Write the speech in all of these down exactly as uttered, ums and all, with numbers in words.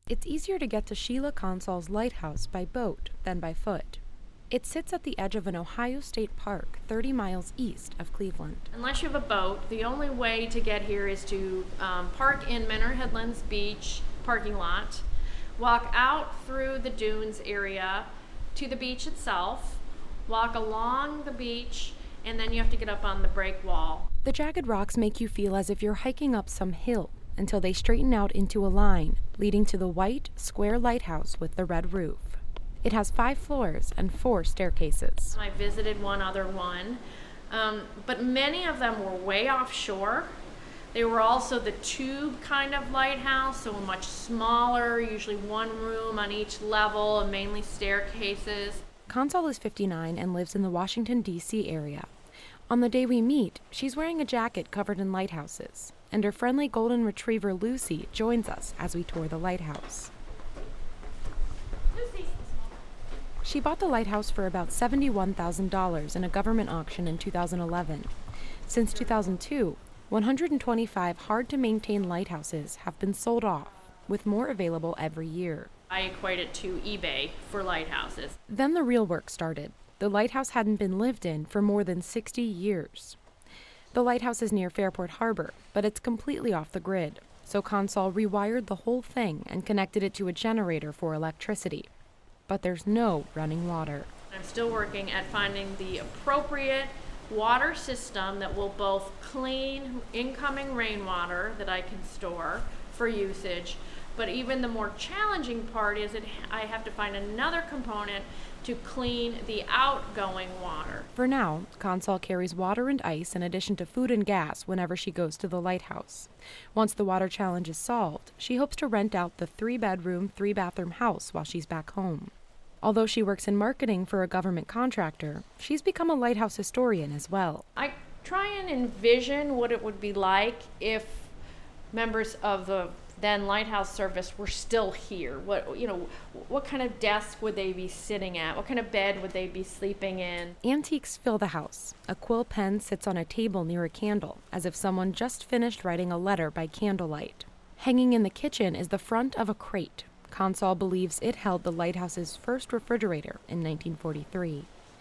It's easier to get to Sheila Consol's lighthouse by boat than by foot. It sits at the edge of an Ohio State park thirty miles east of Cleveland. Unless you have a boat, the only way to get here is to um, park in Menor Headlands Beach parking lot, walk out through the dunes area to the beach itself, walk along the beach, and then you have to get up on the break wall. The jagged rocks make you feel as if you're hiking up some hill until they straighten out into a line leading to the white, square lighthouse with the red roof. It has five floors and four staircases. I visited one other one, um, but many of them were way offshore. They were also the tube kind of lighthouse, so much smaller, usually one room on each level and mainly staircases. Consol is fifty-nine and lives in the Washington, D C area. On the day we meet, she's wearing a jacket covered in lighthouses, and her friendly golden retriever Lucy joins us as we tour the lighthouse. Lucy. She bought the lighthouse for about seventy-one thousand dollars in a government auction in two thousand eleven. Since two thousand two, one hundred twenty-five hard-to-maintain lighthouses have been sold off, with more available every year. I equate it to eBay for lighthouses. Then the real work started. The lighthouse hadn't been lived in for more than sixty years. The lighthouse is near Fairport Harbor, but it's completely off the grid, so Consol rewired the whole thing and connected it to a generator for electricity. But there's no running water. I'm still working at finding the appropriate water system that will both clean incoming rainwater that I can store for usage, but even the more challenging part is that I have to find another component to clean the outgoing water. For now, Consol carries water and ice in addition to food and gas whenever she goes to the lighthouse. Once the water challenge is solved, she hopes to rent out the three-bedroom, three-bathroom house while she's back home. Although she works in marketing for a government contractor, she's become a lighthouse historian as well. I try and envision what it would be like if members of the then lighthouse service were still here. What, you know, what kind of desk would they be sitting at? What kind of bed would they be sleeping in? Antiques fill the house. A quill pen sits on a table near a candle, as if someone just finished writing a letter by candlelight. Hanging in the kitchen is the front of a crate. Consol believes it held the lighthouse's first refrigerator in nineteen forty-three.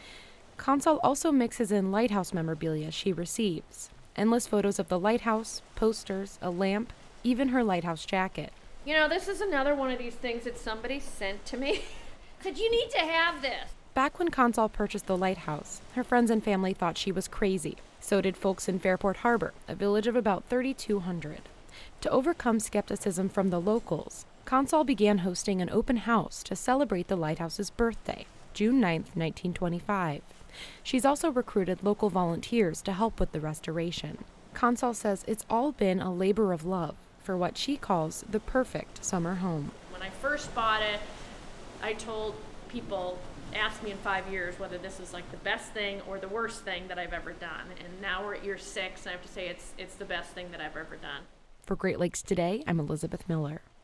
Consol also mixes in lighthouse memorabilia she receives. Endless photos of the lighthouse, posters, a lamp, even her lighthouse jacket. You know, this is another one of these things that somebody sent to me. Said, you need to have this. Back when Consol purchased the lighthouse, her friends and family thought she was crazy. So did folks in Fairport Harbor, a village of about thirty-two hundred. To overcome skepticism from the locals, Consol began hosting an open house to celebrate the lighthouse's birthday, June ninth, nineteen twenty-five. She's also recruited local volunteers to help with the restoration. Consol says it's all been a labor of love for what she calls the perfect summer home. When I first bought it, I told people, ask me in five years whether this is like the best thing or the worst thing that I've ever done. And now we're at year six, and I have to say it's it's the best thing that I've ever done. For Great Lakes Today, I'm Elizabeth Miller.